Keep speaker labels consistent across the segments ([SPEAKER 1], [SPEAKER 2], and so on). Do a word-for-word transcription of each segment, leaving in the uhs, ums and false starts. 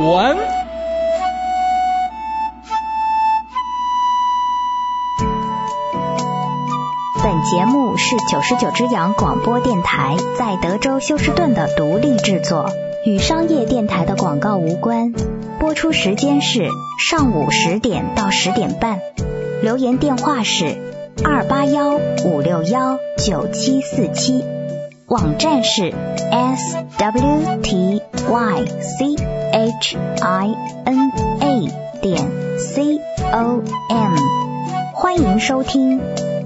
[SPEAKER 1] 文。
[SPEAKER 2] 本节目是九十九只羊广播电台在德州休斯顿的独立制作，与商业电台的广告无关。播出时间是上午十点到十点半。留言电话是二八幺五六幺九七四七，网站是 s w t y c h i n a 点 c o m， 欢迎收听。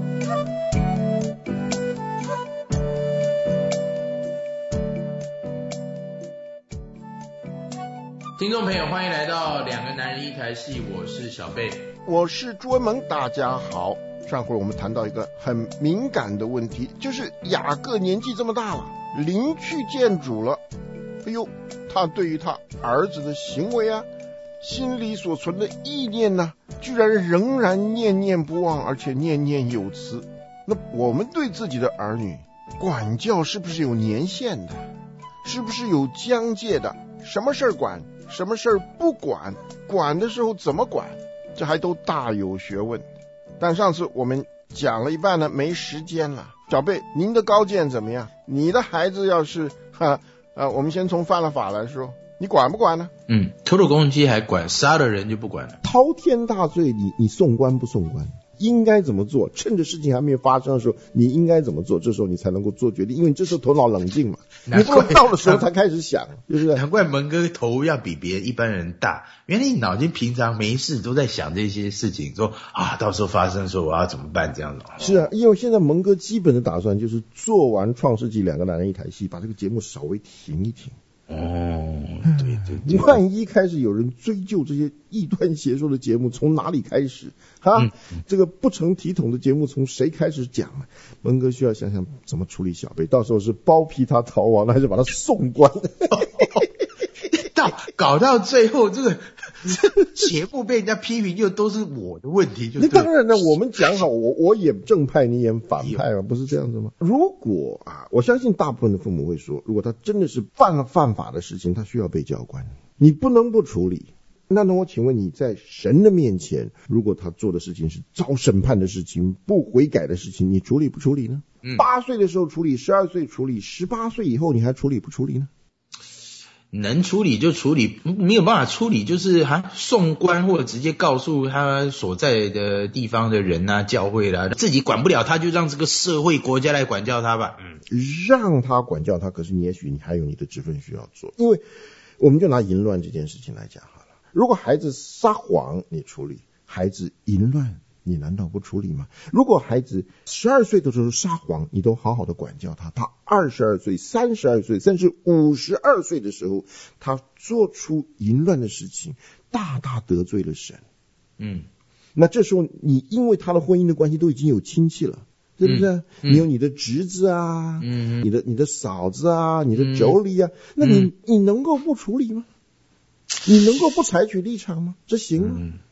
[SPEAKER 3] 听众朋友，欢迎来到两个男人一台戏，我是小贝，
[SPEAKER 4] 我是朱文萌，大家好。上回我们谈到一个很敏感的问题，就是雅各年纪这么大了，临去见主了，哎呦，他对于他儿子的行为啊，心里所存的意念呢、啊，居然仍然念念不忘，而且念念有词。那我们对自己的儿女管教是不是有年限的？是不是有疆界的？什么事儿管，什么事儿不管，管的时候怎么管，这还都大有学问。但上次我们讲了一半呢，没时间了。小贝，您的高见怎么样？你的孩子要是哈呃，我们先从犯了法来说，你管不管呢？
[SPEAKER 3] 嗯，偷偷公鸡还管，杀了人就不管了。
[SPEAKER 5] 滔天大罪，你你送官不送官？应该怎么做？趁着事情还没有发生的时候，你应该怎么做？这时候你才能够做决定，因为你这时候头脑冷静嘛。你不能到的时候才开始想，是不是？
[SPEAKER 3] 难怪蒙哥头要比别人一般人大，原来你脑筋平常没事都在想这些事情，说啊，到时候发生的时候我要怎么办这样子。
[SPEAKER 5] 是啊，因为现在蒙哥基本的打算就是做完《创世纪》两个男人一台戏，把这个节目稍微停一停。
[SPEAKER 3] 哦，对对对，
[SPEAKER 5] 万一开始有人追究这些异端邪说的节目从哪里开始哈、嗯、这个不成体统的节目从谁开始讲呢？蒙哥需要想想怎么处理小贝，到时候是包庇他逃亡还是把他送官
[SPEAKER 3] 到搞到最后这个节目被人家批评就都是我的问题，就
[SPEAKER 5] 那当然了，我们讲好，我我演正派，你演反派嘛，不是这样子吗？如果啊，我相信大部分的父母会说，如果他真的是犯了犯法的事情，他需要被教官，你不能不处理。那那我请问你在神的面前，如果他做的事情是遭审判的事情，不悔改的事情，你处理不处理呢？八、嗯、岁的时候处理，十二岁处理，十八岁以后你还处理不处理呢？
[SPEAKER 3] 能处理就处理，没有办法处理就是还送官或者直接告诉他所在的地方的人啊、教会啦，自己管不了他就让这个社会国家来管教他吧。嗯，
[SPEAKER 5] 让他管教他，可是你也许你还有你的职分需要做。因为我们就拿淫乱这件事情来讲好了，如果孩子撒谎你处理，孩子淫乱你难道不处理吗？如果孩子十二岁的时候撒谎，你都好好的管教他，他二十二岁、三十二岁，甚至五十二岁的时候，他做出淫乱的事情，大大得罪了神。
[SPEAKER 3] 嗯，
[SPEAKER 5] 那这时候你因为他的婚姻的关系都已经有亲戚了，对不对？嗯嗯、你有你的侄子啊，嗯、你的你的嫂子啊，你的妯娌啊，嗯、那你你能够不处理吗？你能够不采取立场吗？这行吗？嗯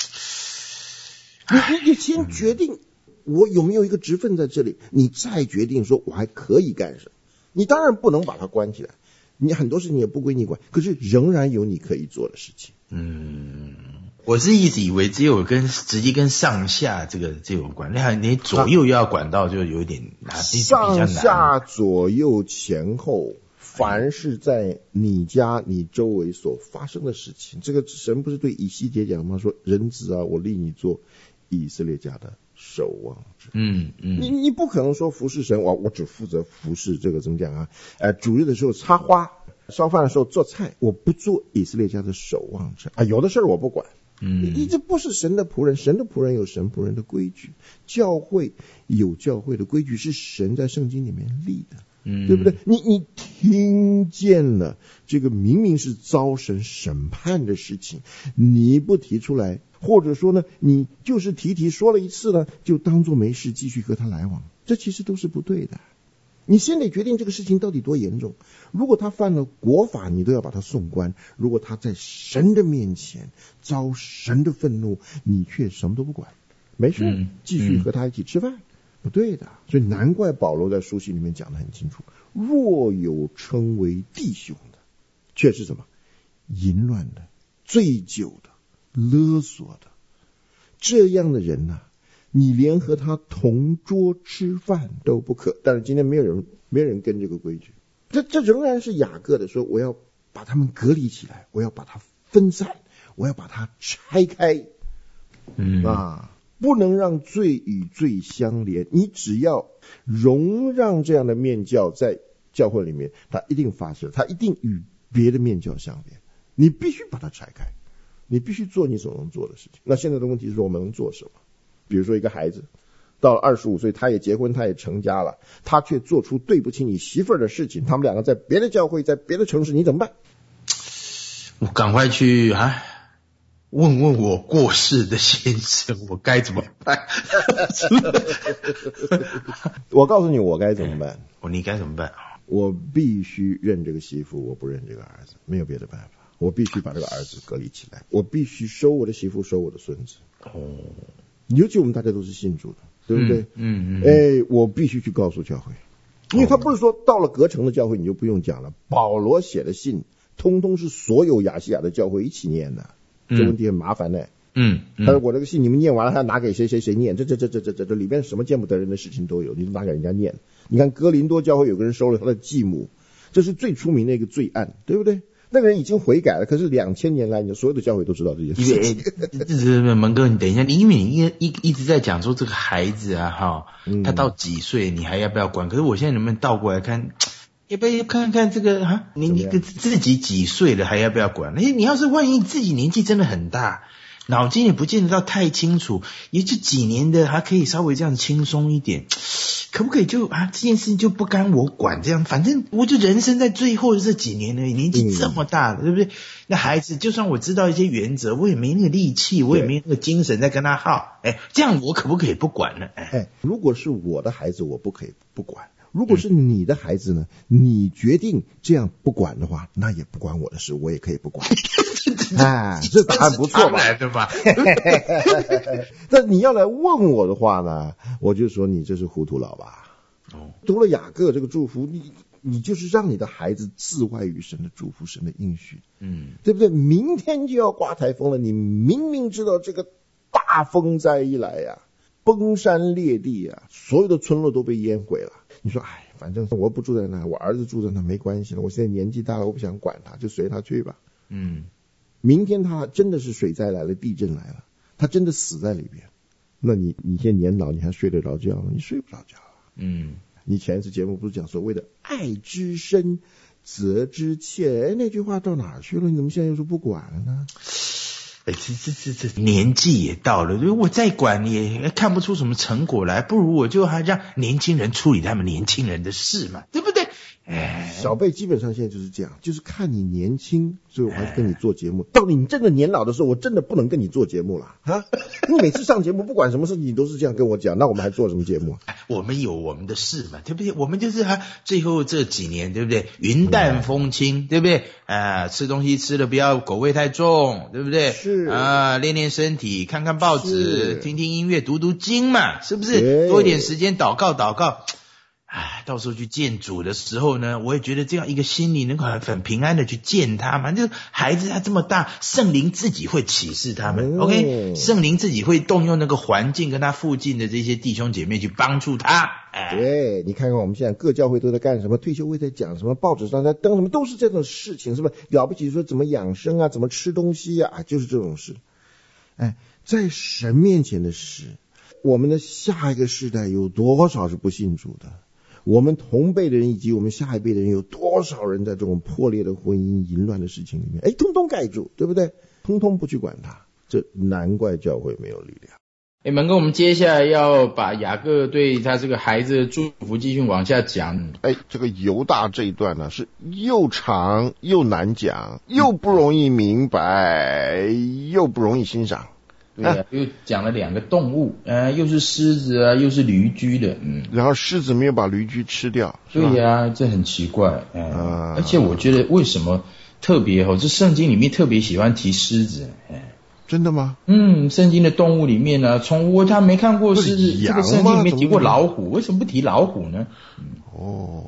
[SPEAKER 5] 你你你先决定我有没有一个职分在这里，你再决定说我还可以干什么。你当然不能把它关起来，你很多事情也不归你管，可是仍然有你可以做的事情。
[SPEAKER 3] 嗯，我是一直以为只有跟直接跟上下这个这种管，那你左右要管到就有点难，
[SPEAKER 5] 上下左右前后。凡是在你家你周围所发生的事情，这个神不是对以西结讲吗？说人子啊，我立你做以色列家的守望者。
[SPEAKER 3] 嗯嗯，
[SPEAKER 5] 你你不可能说服侍神，我我只负责服侍这个怎么讲啊？呃，主日的时候插花，烧饭的时候做菜，我不做以色列家的守望者啊。有的事儿我不管。嗯，你这不是神的仆人，神的仆人有神仆人的规矩，教会有教会的规矩，是神在圣经里面立的。嗯，对不对？你你听见了这个明明是遭神审判的事情，你不提出来，或者说呢，你就是提提说了一次了，就当作没事继续和他来往，这其实都是不对的。你先得决定这个事情到底多严重。如果他犯了国法，你都要把他送官；如果他在神的面前遭神的愤怒，你却什么都不管，没事、嗯、继续和他一起吃饭。嗯不对的，所以难怪保罗在书信里面讲得很清楚，若有称为弟兄的，却是什么？ 淫乱的、醉酒的、勒索的，这样的人啊，你连和他同桌吃饭都不可。但是今天没有人，没有人跟这个规矩。这这仍然是雅各的说，我要把他们隔离起来，我要把它分散，我要把它拆开。
[SPEAKER 3] 嗯
[SPEAKER 5] 啊，不能让罪与罪相连。你只要容让这样的面教在教会里面，它一定发生，它一定与别的面教相连。你必须把它拆开，你必须做你所能做的事情。那现在的问题是我们能做什么？比如说一个孩子到了二十五岁，他也结婚，他也成家了，他却做出对不起你媳妇儿的事情，他们两个在别的教会，在别的城市，你怎么办？
[SPEAKER 3] 我赶快去啊！问问我过世的先生，我该怎么办？
[SPEAKER 5] 我告诉你，我该怎么办？
[SPEAKER 3] 我你该怎么办？
[SPEAKER 5] 我必须认这个媳妇，我不认这个儿子，没有别的办法。我必须把这个儿子隔离起来，我必须收我的媳妇，收我的孙子。
[SPEAKER 3] 哦，
[SPEAKER 5] 尤其我们大家都是信主的，对不对？
[SPEAKER 3] 嗯嗯。
[SPEAKER 5] 哎，我必须去告诉教会，因为他不是说到了隔城的教会你就不用讲了。保罗写的信，通通是所有亚细亚的教会一起念的。这问题很麻烦呢。
[SPEAKER 3] 嗯，
[SPEAKER 5] 但是我这个信你们念完了，还要拿给谁谁谁念？这这这这这这这里面什么见不得人的事情都有，你都拿给人家念。你看哥林多教会有个人收了他的继母，这是最出名的一个罪案，对不对？那个人已经悔改了，可是两千年来，你所有的教会都知道这件事情。
[SPEAKER 3] 这这蒙哥，你等一下，因为你一一一直在讲说这个孩子啊，哈，他到几岁你还要不要管？可是我现在能不能倒过来看？要不要看看这个啊？你你自己几岁了还要不要管？哎，你要是万一自己年纪真的很大，脑筋也不见得到太清楚，也就几年的还可以稍微这样轻松一点，可不可以就啊这件事情就不干我管这样？反正我就人生在最后的这几年而已，年纪这么大了，嗯、对不对？那孩子就算我知道一些原则，我也没那个力气，我也没那个精神在跟他耗。哎，这样我可不可以不管呢？哎，
[SPEAKER 5] 哎如果是我的孩子，我不可以不管。如果是你的孩子呢？你决定这样不管的话，那也不关我的事，我也可以不管。哎，这答案不错吧？
[SPEAKER 3] 对吧？
[SPEAKER 5] 但你要来问我的话呢，我就说你这是糊涂老吧。哦，读了雅各这个祝福，你你就是让你的孩子自外于神的祝福，神的应许，嗯，对不对？明天就要刮台风了，你明明知道这个大风灾一来呀、啊，崩山裂地啊，所有的村落都被淹毁了。你说，哎，反正我不住在那，我儿子住在那，没关系了。我现在年纪大了，我不想管他，就随他去吧。嗯，明天他真的是水灾来了，地震来了，他真的死在里边，那你你现在年老，你还睡得着觉吗？你睡不着觉啊。嗯，你前一次节目不是讲所谓的爱之深，责之切？哎，那句话到哪儿去了？你怎么现在又说不管了呢？
[SPEAKER 3] 这这这这年纪也到了，如果我再管也看不出什么成果来，不如我就还让年轻人处理他们年轻人的事嘛，对不对？哎，
[SPEAKER 5] 小贝基本上现在就是这样，就是看你年轻，所以我还跟你做节目。到你真的年老的时候，我真的不能跟你做节目了啊！你每次上节目，不管什么事情，你都是这样跟我讲，那我们还做什么节目？
[SPEAKER 3] 我们有我们的事嘛，对不对？我们就是啊，最后这几年，对不对？云淡风轻，嗯、对不对？啊，吃东西吃的不要口味太重，对不对？
[SPEAKER 5] 是
[SPEAKER 3] 啊，练练身体，看看报纸，听听音乐，读读经嘛，是不是？多一点时间祷告祷告。哎，到时候去见主的时候呢，我也觉得这样一个心里能够很平安的去见他嘛。就是孩子他这么大，圣灵自己会启示他们、嗯、，OK， 圣灵自己会动用那个环境跟他附近的这些弟兄姐妹去帮助他。哎，
[SPEAKER 5] 对，你看看我们现在各教会都在干什么，退休会在讲什么，报纸上在登什么，都是这种事情，是不是了不起？说怎么养生啊，怎么吃东西啊，就是这种事。哎，在神面前的事，我们的下一个世代有多少是不信主的？我们同辈的人以及我们下一辈的人，有多少人在这种破裂的婚姻、淫乱的事情里面，哎，通通盖住，对不对？通通不去管他，这难怪教会没有力量。
[SPEAKER 3] 哎，门哥，我们接下来要把雅各对他这个孩子的祝福继续往下讲。
[SPEAKER 4] 哎，这个犹大这一段呢，是又长又难讲，又不容易明白，又不容易欣赏。
[SPEAKER 3] 对啊，又讲了两个动物，呃，又是狮子啊，又是驴驹的，嗯，
[SPEAKER 4] 然后狮子没有把驴驹吃掉，
[SPEAKER 3] 对呀、啊，这很奇怪，哎、啊，而且我觉得为什么特别哦，这圣经里面特别喜欢提狮子，哎，
[SPEAKER 4] 真的吗？
[SPEAKER 3] 嗯，圣经的动物里面呢、啊，宠物他没看过狮子，这个圣经里面提过老虎，为什么不提老虎呢？
[SPEAKER 4] 哦，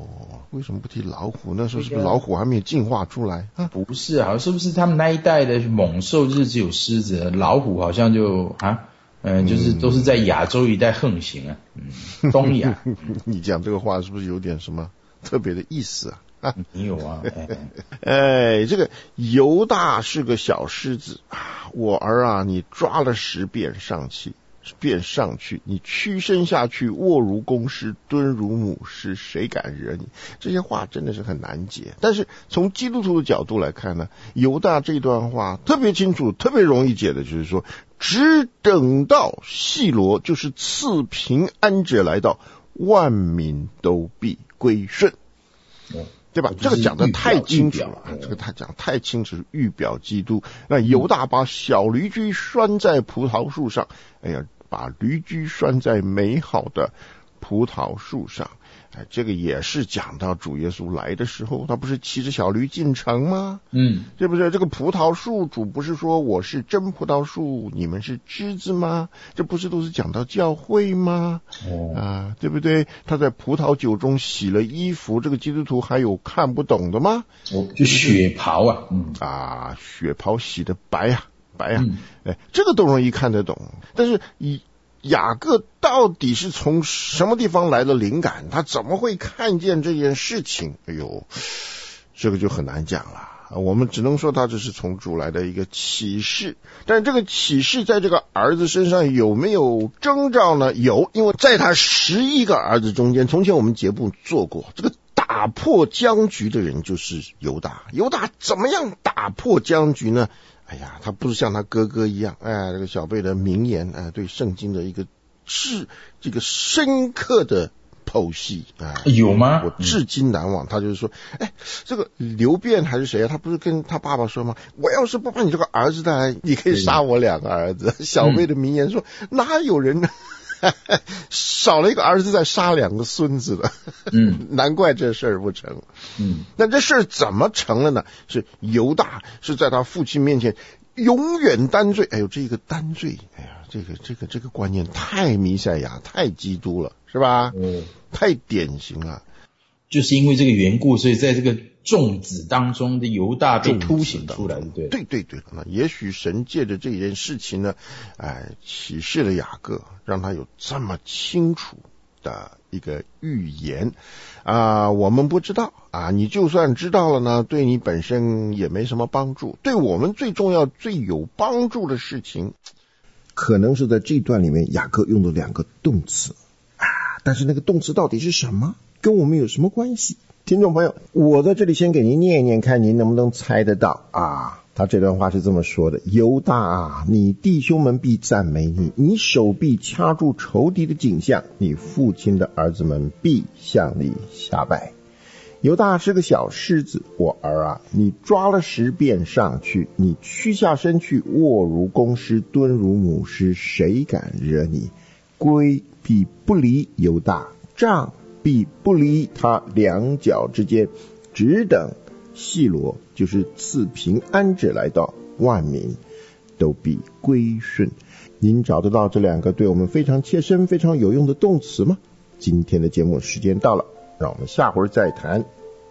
[SPEAKER 4] 为什么不提老虎？那时候是不是老虎还没有进化出来啊？
[SPEAKER 3] 不是啊，是不是他们那一代的猛兽就是只有狮子，老虎好像就啊，嗯、呃，就是都是在亚洲一带横行啊，嗯，东亚。
[SPEAKER 4] 你讲这个话是不是有点什么特别的意思啊？啊，
[SPEAKER 3] 你有啊？哎,
[SPEAKER 4] 哎，这个犹大是个小狮子啊，我儿啊，你抓了十便上去，便上去，你屈身下去，卧如公狮，蹲如母狮，谁敢惹你？这些话真的是很难解。但是从基督徒的角度来看呢，犹大这段话特别清楚，特别容易解的，就是说，只等到细罗，就是赐平安者来到，万民都必归顺。
[SPEAKER 3] 哦，
[SPEAKER 4] 对吧？这个讲的太清楚了，这个他讲太清楚，预表基督。那犹大把小驴驹拴在葡萄树上，哎呀，把驴驹拴在美好的葡萄树上。哎，这个也是讲到主耶稣来的时候，他不是骑着小驴进城吗？
[SPEAKER 3] 嗯，
[SPEAKER 4] 对不对？这个葡萄树主不是说我是真葡萄树，你们是枝子吗？这不是都是讲到教会吗？
[SPEAKER 3] 哦
[SPEAKER 4] 啊，对不对？他在葡萄酒中洗了衣服，这个基督徒还有看不懂的吗？
[SPEAKER 3] 哦，就血袍啊，嗯
[SPEAKER 4] 啊，血袍洗的白啊，白啊，
[SPEAKER 3] 嗯、
[SPEAKER 4] 哎，这个都容易看得懂。但是以雅各到底是从什么地方来的灵感？他怎么会看见这件事情？哎呦，这个就很难讲了。我们只能说他这是从主来的一个启示，但这个启示在这个儿子身上有没有征兆呢？有，因为在他十一个儿子中间，从前我们节目做过，这个打破僵局的人就是犹大。犹大怎么样打破僵局呢？哎呀，他不是像他哥哥一样，哎，这个小贝的名言，哎，对圣经的一个是这个深刻的剖析啊，
[SPEAKER 3] 有吗？
[SPEAKER 4] 我至今难忘。他就是说，哎，这个刘辩还是谁啊？他不是跟他爸爸说吗？我要是不把你这个儿子带来，你可以杀我两个儿子。小贝的名言说，嗯、哪有人呢？少了一个儿子再杀两个孙子的，
[SPEAKER 3] 嗯，
[SPEAKER 4] 难怪这事儿不成。
[SPEAKER 3] 嗯，
[SPEAKER 4] 那这事儿怎么成了呢？是犹大是在他父亲面前永远担罪。哎呦，这个担罪，哎呀，这个这个这个观念太弥赛亚，太基督了，是吧？
[SPEAKER 3] 嗯，
[SPEAKER 4] 太典型了。
[SPEAKER 3] 就是因为这个缘故，所以在这个众子当中的犹大被凸显出来，对
[SPEAKER 4] 对对对。那也许神借着这件事情呢，哎，启示了雅各，让他有这么清楚的一个预言啊，我们不知道啊，你就算知道了呢，对你本身也没什么帮助。对我们最重要、最有帮助的事情，
[SPEAKER 5] 可能是在这段里面雅各用的两个动词啊，但是那个动词到底是什么？跟我们有什么关系？听众朋友，我在这里先给您念一念，看您能不能猜得到啊。他这段话是这么说的：犹大啊，你弟兄们必赞美你，你手臂掐住仇敌的颈项，你父亲的儿子们必向你下拜。犹大是个小狮子，我儿啊，你抓了十便上去，你屈下身去，卧如公狮，蹲如母狮，谁敢惹你？龟必不离犹大，杖必不离他两脚之间，只等细罗，就是赐平安者来到，万民都必归顺。您找得到这两个对我们非常切身、非常有用的动词吗？今天的节目时间到了，让我们下回再谈。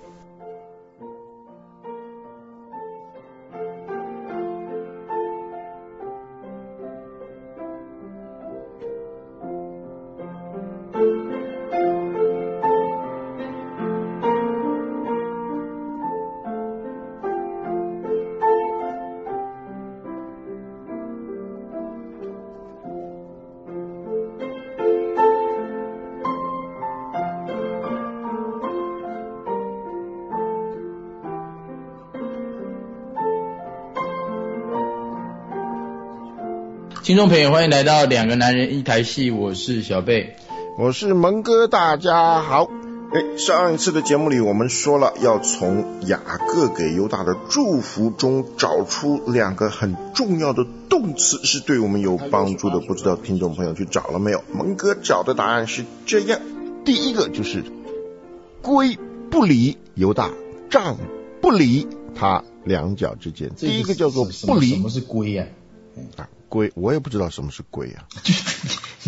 [SPEAKER 3] 听众朋友，欢迎来到两个男人一台戏，我是小贝，
[SPEAKER 4] 我是蒙哥，大家好。哎，上一次的节目里我们说了，要从雅各给犹大的祝福中找出两个很重要的动词是对我们有帮助的，不知道听众朋友去找了没有？蒙哥找的答案是这样，第一个就是龟不离犹大，杖不离他两脚之间。第一个叫做不离。
[SPEAKER 3] 什么是龟啊？
[SPEAKER 4] 啊，龟，我也不知道什么是龟啊。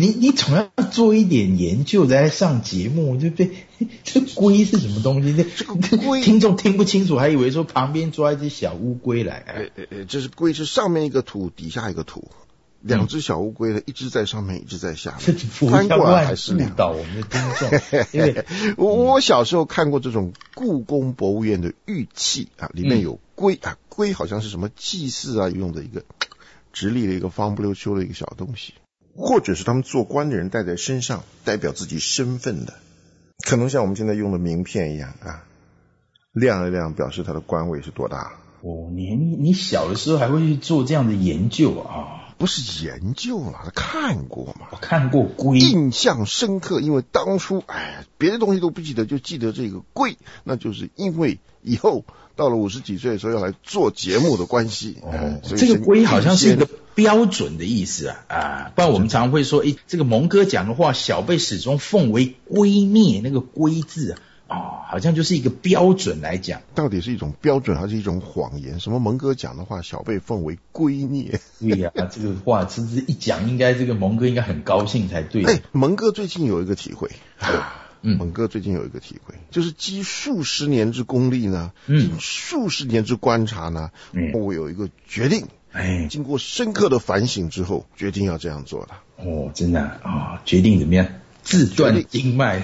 [SPEAKER 3] 你你总要做一点研究再来上节目，对不对？这龟是什么东西？
[SPEAKER 4] 这个龟
[SPEAKER 3] 听众听不清楚，还以为说旁边抓一只小乌龟来。
[SPEAKER 4] 呃呃呃，这是龟，是上面一个土，底下一个土。两只小乌龟呢，一只在上面，一只在下面，翻过来还是两。
[SPEAKER 3] 误导我们的听众，因为
[SPEAKER 4] 我我小时候看过这种故宫博物院的玉器啊，里面有龟、嗯、啊，龟好像是什么祭祀啊用的一个直立的一个方不溜秋的一个小东西，或者是他们做官的人戴在身上，代表自己身份的，可能像我们现在用的名片一样啊，亮一亮表示他的官位是多大。
[SPEAKER 3] 哦，你你你小的时候还会去做这样的研究啊？
[SPEAKER 4] 不是研究啦，看过嘛？
[SPEAKER 3] 我看过龟，
[SPEAKER 4] 印象深刻，因为当初哎，别的东西都不记得，就记得这个龟，那就是因为以后到了五十几岁的时候要来做节目的关系。
[SPEAKER 3] 哦，哎、所以这个龟好像是一个标准的意思啊啊！不然我们常会说，哎，这个蒙哥讲的话，小辈始终奉为圭臬，那个圭字啊。哦，好像就是一个标准来讲，
[SPEAKER 4] 到底是一种标准还是一种谎言？什么蒙哥讲的话，小辈奉为圭臬？
[SPEAKER 3] 对呀、啊，这个话其实一讲，应该这个蒙哥应该很高兴才对。
[SPEAKER 4] 哎，蒙哥最近有一个体会，嗯，蒙哥最近有一个体会，就是积数十年之功力呢，嗯，数十年之观察呢，嗯，我有一个决定，哎，经过深刻的反省之后，决定要这样做了。
[SPEAKER 3] 哦，真的啊、哦，决定怎么样？自断经脉，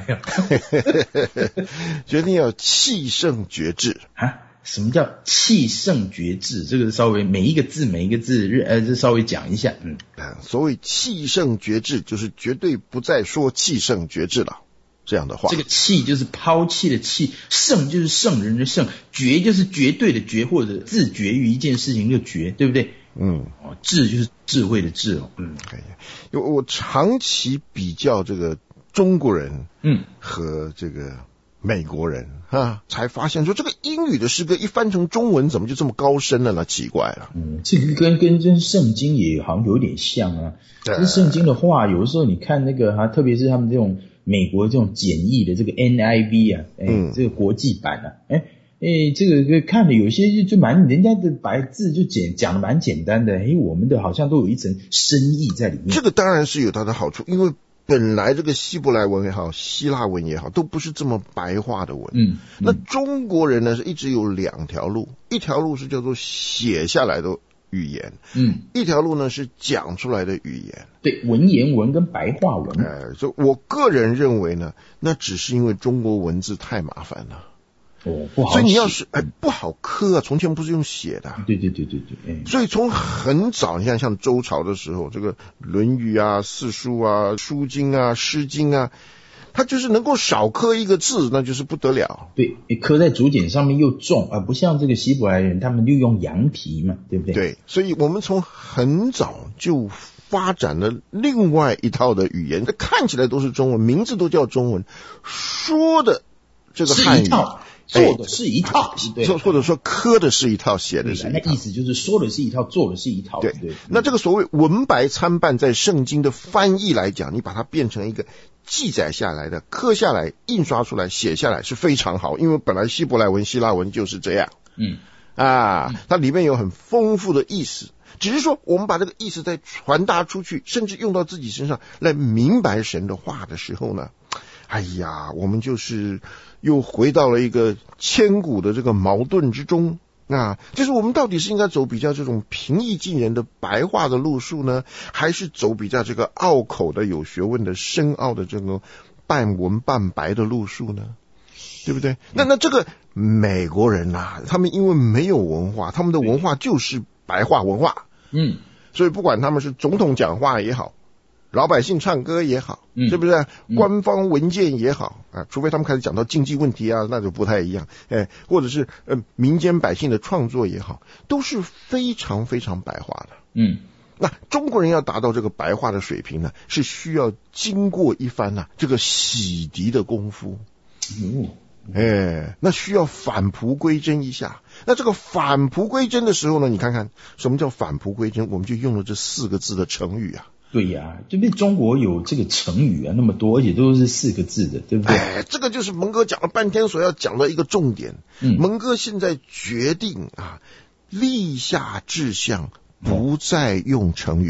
[SPEAKER 4] 决定要气盛绝志
[SPEAKER 3] 啊！什么叫气盛绝志？这个稍微每一个字每一个字，呃，这稍微讲一下。嗯，
[SPEAKER 4] 所谓气盛绝志，就是绝对不再说气盛绝志了。这样的话，
[SPEAKER 3] 这个气就是抛弃的气，圣就是圣人的圣，绝就是绝对的绝，或者自绝于一件事情就绝，对不对？嗯，哦，智就是智慧的智哦。嗯，可以。
[SPEAKER 4] 因为我长期比较这个中国人，嗯，和这个美国人啊，才发现说这个英语的诗歌一翻成中文，怎么就这么高深了呢？奇怪了。
[SPEAKER 3] 嗯，这个跟跟跟圣经也好像有点像啊。这圣经的话，有的时候你看那个哈，特别是他们这种美国这种简易的这个 N I V 啊，哎、嗯，这个国际版啊，哎。诶，这个看的有些就就蛮人家的白字就简讲的蛮简单的，诶，我们的好像都有一层深意在里面。
[SPEAKER 4] 这个当然是有它的好处，因为本来这个希伯来文也好，希腊文也好，都不是这么白话的文。嗯，嗯那中国人呢是一直有两条路，一条路是叫做写下来的语言，嗯，一条路呢是讲出来的语言。
[SPEAKER 3] 对，文言文跟白话文。
[SPEAKER 4] 哎，所以我个人认为呢，那只是因为中国文字太麻烦了。
[SPEAKER 3] 哦，不好写，
[SPEAKER 4] 所以你要是哎不好刻啊，从前不是用写的、啊。
[SPEAKER 3] 对对对对对。哎、
[SPEAKER 4] 所以从很早，你看像周朝的时候，这个《论语》啊、四书啊、书经啊、诗经啊，它就是能够少刻一个字，那就是不得了。
[SPEAKER 3] 对，刻在竹简上面又重啊，不像这个希伯来人，他们就用羊皮嘛，对不对？
[SPEAKER 4] 对，所以我们从很早就发展了另外一套的语言，看起来都是中文，名字都叫中文，说的这个汉语。
[SPEAKER 3] 做的是一套，
[SPEAKER 4] 对，或者说刻的是一套，写的是一套，
[SPEAKER 3] 那意思就是说的是一套，做的是一套。
[SPEAKER 4] 对，对那这个所谓文白参半，在圣经的翻译来讲，你把它变成一个记载下来的、刻下来、印刷出来、写下来是非常好，因为本来希伯来文、希腊文就是这样。嗯啊，它里面有很丰富的意思，只是说我们把这个意思再传达出去，甚至用到自己身上来明白神的话的时候呢，哎呀，我们就是又回到了一个千古的这个矛盾之中啊，就是我们到底是应该走比较这种平易近人的白话的路数呢，还是走比较这个拗口的有学问的深奥的这个半文半白的路数呢？对不对？那那这个美国人啊，他们因为没有文化，他们的文化就是白话文化，嗯，所以不管他们是总统讲话也好，老百姓唱歌也好，嗯，是不是、啊嗯？官方文件也好啊，除非他们开始讲到经济问题啊，那就不太一样。哎，或者是呃民间百姓的创作也好，都是非常非常白话的。嗯，那中国人要达到这个白话的水平呢，是需要经过一番啊这个洗涤的功夫。嗯。哎，那需要返璞归真一下。那这个返璞归真的时候呢，你看看什么叫返璞归真，我们就用了这四个字的成语啊。
[SPEAKER 3] 对呀、啊，这边中国有这个成语啊那么多，而且都是四个字的，对不对？
[SPEAKER 4] 哎，这个就是蒙哥讲了半天所要讲的一个重点。嗯，蒙哥现在决定啊，立下志向，不再用成语。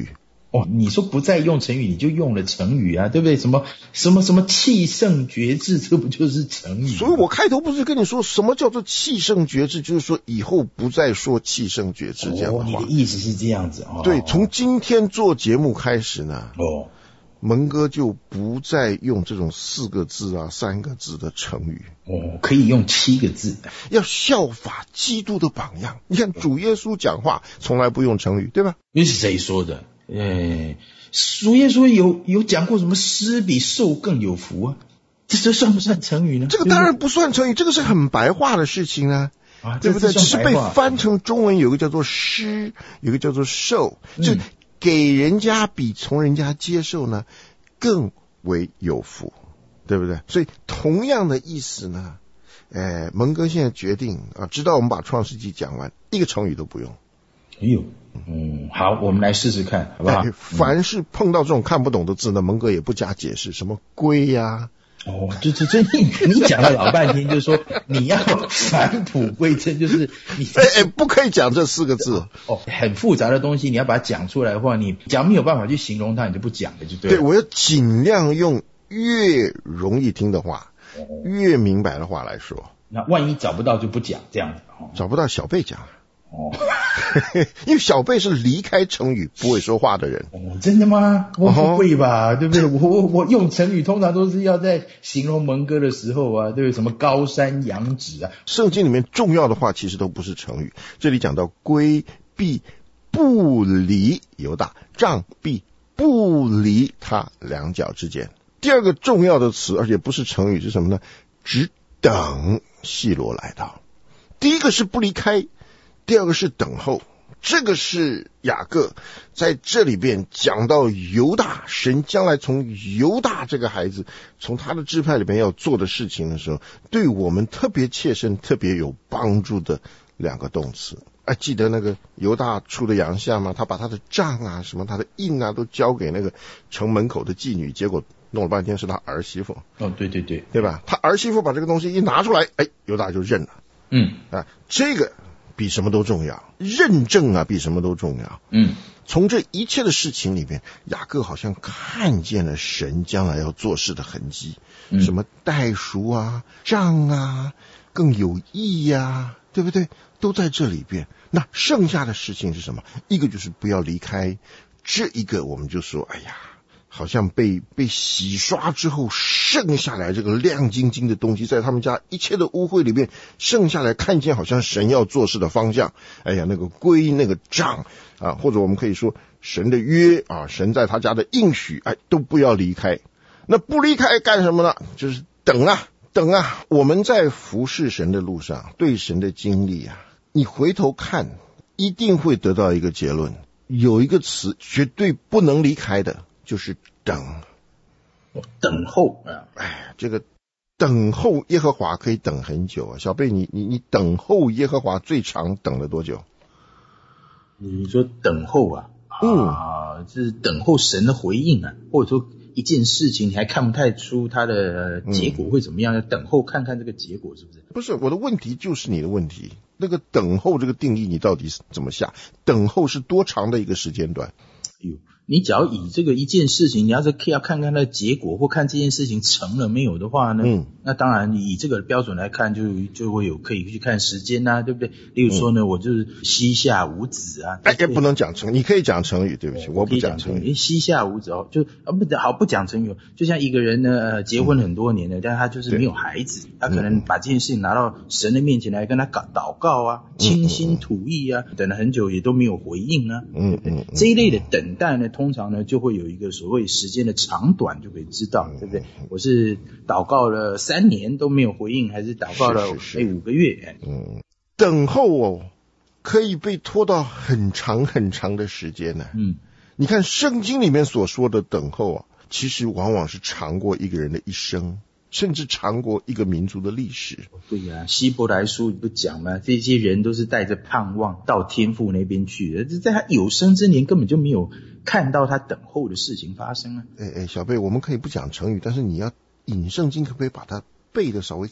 [SPEAKER 3] 哦，你说不再用成语，你就用了成语啊，对不对？什么什么什么气盛绝志，这不就是成语？
[SPEAKER 4] 所以我开头不是跟你说什么叫做气盛绝志，就是说以后不再说气盛绝志这样的话。
[SPEAKER 3] 哦，你的意思是这样子哦。
[SPEAKER 4] 对，从今天做节目开始呢，
[SPEAKER 3] 哦，
[SPEAKER 4] 蒙哥就不再用这种四个字啊、三个字的成语。
[SPEAKER 3] 哦，可以用七个字，
[SPEAKER 4] 要效法基督的榜样。你看主耶稣讲话从来不用成语，对吧？
[SPEAKER 3] 那是谁说的？哎，主耶稣有有讲过什么施比受更有福啊？这这算不算成语呢？
[SPEAKER 4] 这个当然不算成语，这个是很白话的事情啊，啊对不对？只是被翻成中文，有个叫做施，有个叫做受，就给人家比从人家接受呢更为有福，对不对？所以同样的意思呢，哎，蒙哥现在决定啊，直到我们把创世纪讲完，一个成语都不用。
[SPEAKER 3] 哎呦，嗯，好，我们来试试看，好不好？
[SPEAKER 4] 凡是碰到这种看不懂的字呢，蒙哥也不加解释，什么龟呀、
[SPEAKER 3] 啊，哦，就就就你你讲了老半天，就是说你要返璞归真，就是你
[SPEAKER 4] 哎哎，不可以讲这四个字
[SPEAKER 3] 哦，很复杂的东西，你要把它讲出来的话，你讲没有办法去形容它，你就不讲了，就对了。
[SPEAKER 4] 对，我要尽量用越容易听的话、哦、越明白的话来说。
[SPEAKER 3] 那万一找不到就不讲，这样子、
[SPEAKER 4] 哦、找不到小贝讲。
[SPEAKER 3] 哦，
[SPEAKER 4] 因为小贝是离开成语不会说话的人。
[SPEAKER 3] 哦，真的吗？我不会吧，哦、对不对？我我我用成语通常都是要在形容蒙哥的时候啊，对不对？什么高山仰止啊，
[SPEAKER 4] 圣经里面重要的话其实都不是成语。这里讲到规避不离犹大，杖必不离他两脚之间。第二个重要的词，而且不是成语，是什么呢？只等细罗来到。第一个是不离开，第二个是等候。这个是雅各在这里边讲到犹大，神将来从犹大这个孩子从他的支派里面要做的事情的时候，对我们特别切身特别有帮助的两个动词。哎，记得那个犹大出的洋相吗？他把他的杖啊什么他的印啊都交给那个城门口的妓女，结果弄了半天是他儿媳妇。
[SPEAKER 3] 哦，对对对，
[SPEAKER 4] 对吧？他儿媳妇把这个东西一拿出来，哎，犹大就认了。
[SPEAKER 3] 嗯
[SPEAKER 4] 啊，这个比什么都重要，认证啊比什么都重要。
[SPEAKER 3] 嗯，
[SPEAKER 4] 从这一切的事情里面，雅各好像看见了神将来要做事的痕迹，
[SPEAKER 3] 嗯、
[SPEAKER 4] 什么代赎啊、杖啊、更有益呀、啊，对不对？都在这里边。那剩下的事情是什么？一个就是不要离开，这一个我们就说，哎呀。好像被被洗刷之后剩下来这个亮晶晶的东西，在他们家一切的污秽里面剩下来，看见好像神要做事的方向。哎呀，那个规那个杖啊，或者我们可以说神的约啊，神在他家的应许，哎，都不要离开。那不离开干什么呢？就是等啊等啊。我们在服侍神的路上，对神的经历啊，你回头看一定会得到一个结论，有一个词绝对不能离开的，就是等。
[SPEAKER 3] 等候啊，
[SPEAKER 4] 哎，这个等候耶和华可以等很久啊。小贝，你你你等候耶和华最长等了多久？
[SPEAKER 3] 你说等候啊，
[SPEAKER 4] 嗯
[SPEAKER 3] 啊，就是等候神的回应啊，或者说一件事情你还看不太出它的结果会怎么样，要、嗯、等候看看这个结果是不是？
[SPEAKER 4] 不是，我的问题就是你的问题。那个等候这个定义你到底怎么下？等候是多长的一个时间段？
[SPEAKER 3] 哎呦，你只要以这个一件事情，你要是要看看它的结果，或看这件事情成了没有的话呢，嗯，那当然以这个标准来看，就就会有可以去看时间啊，对不对？例如说呢，嗯、我就是膝下无子啊，
[SPEAKER 4] 哎，也不能讲成，你可以讲成语，对不起，我不讲成语。
[SPEAKER 3] 膝下无子哦，就啊不好不讲成语，就像一个人呢，呃，结婚很多年了，嗯、但是他就是没有孩子，他可能把这件事情拿到神的面前来跟他祷告啊，倾心吐意啊，嗯、等了很久也都没有回应啊，
[SPEAKER 4] 嗯嗯，
[SPEAKER 3] 这一类的等待呢，通常呢就会有一个所谓时间的长短就可以知道，对不对？我是祷告了三年都没有回应，还是祷告了哎五个月？
[SPEAKER 4] 嗯，等候哦，可以被拖到很长很长的时间呢。
[SPEAKER 3] 嗯，
[SPEAKER 4] 你看圣经里面所说的等候啊，其实往往是长过一个人的一生，甚至长过一个民族的历史。
[SPEAKER 3] 对呀、啊，希伯来书不讲吗？这些人都是带着盼望到天父那边去的，在他有生之年根本就没有看到他等候的事情发生啊。
[SPEAKER 4] 哎哎，小贝，我们可以不讲成语，但是你要引圣经，可不可以把它背的稍微再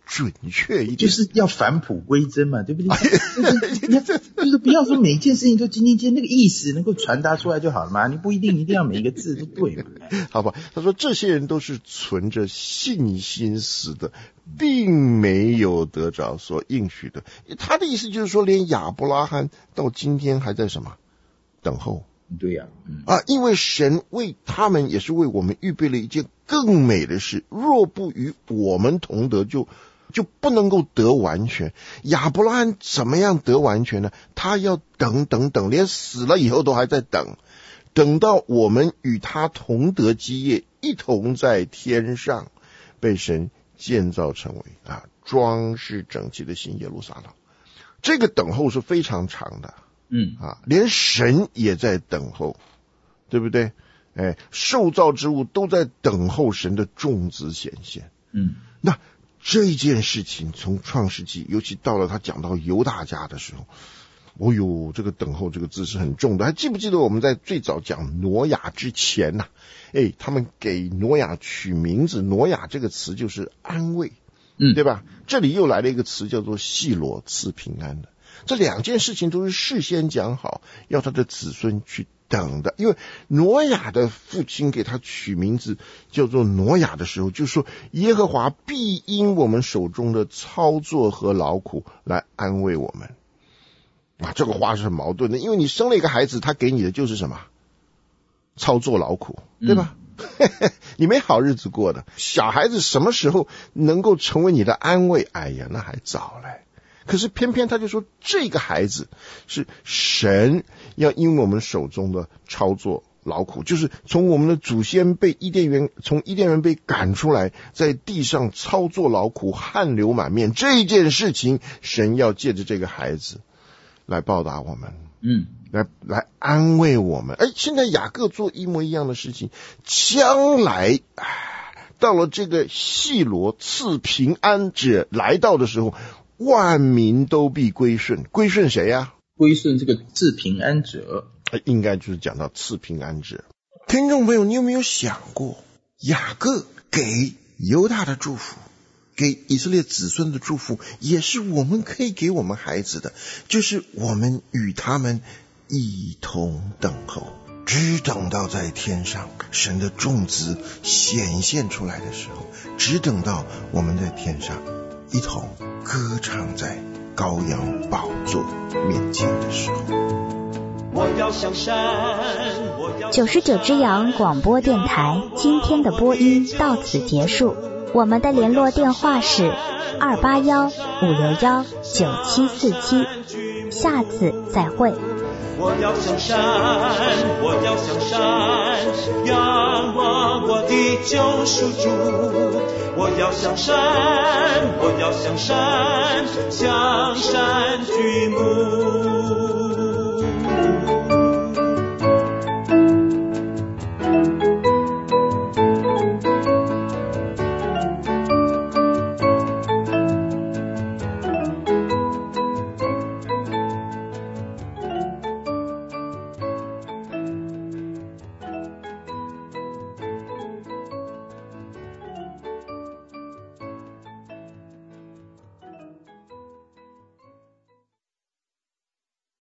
[SPEAKER 4] 准确一点，
[SPEAKER 3] 就是要返璞归真嘛，对不对？就是就是不要说每一件事情都今天今天那个意思能够传达出来就好了嘛，你不一定一定要每一个字都对嘛。
[SPEAKER 4] 好吧，他说这些人都是存着信心死的，并没有得着所应许的。他的意思就是说，连亚伯拉罕到今天还在什么等候。
[SPEAKER 3] 对呀、啊，嗯
[SPEAKER 4] 啊，因为神为他们也是为我们预备了一件更美的事，若不与我们同得，就就不能够得完全。亚伯拉罕怎么样得完全呢？他要等等等，连死了以后都还在等，等到我们与他同得基业，一同在天上被神建造成为啊装饰整齐的新耶路撒冷。这个等候是非常长的。嗯啊，连神也在等候，对不对？哎，受造之物都在等候神的众子显现。嗯，那这件事情从创世纪，尤其到了他讲到犹大家的时候，哦呦，这个等候这个字是很重的。还记不记得我们在最早讲挪亚之前呐、啊？哎，他们给挪亚取名字，挪亚这个词就是安慰，嗯，对吧？这里又来了一个词叫做细罗，赐平安的。这两件事情都是事先讲好，要他的子孙去等的。因为挪亚的父亲给他取名字叫做挪亚的时候，就说耶和华必因我们手中的操作和劳苦来安慰我们。啊，这个话是很矛盾的，因为你生了一个孩子，他给你的就是什么？操作劳苦，对吧？嗯、你没好日子过的。小孩子什么时候能够成为你的安慰？哎呀，那还早嘞。可是偏偏他就说，这个孩子是神要因我们手中的操作劳苦，就是从我们的祖先被伊甸园从伊甸园被赶出来，在地上操作劳苦，汗流满面，这件事情神要借着这个孩子来报答我们，嗯，来来安慰我们。哎，现在雅各做一模一样的事情，将来到了这个细罗赐平安者来到的时候，万民都必归顺。归顺谁呀、啊？
[SPEAKER 3] 归顺这个赐平安者，
[SPEAKER 4] 应该就是讲到赐平安者。听众朋友，你有没有想过，雅各给犹大的祝福，给以色列子孙的祝福，也是我们可以给我们孩子的，就是我们与他们一同等候，只等到在天上神的众子显现出来的时候，只等到我们在天上一同歌唱在羔羊宝座面前的时候。
[SPEAKER 2] 我要向山，九十九只羊广播电台今天的播音到此结束，我们的联络电话是二八幺五六幺九七四七，下次再会。
[SPEAKER 1] 我要向山，我要向山，仰望我的救赎主。我要向山，我要向山，向山举目。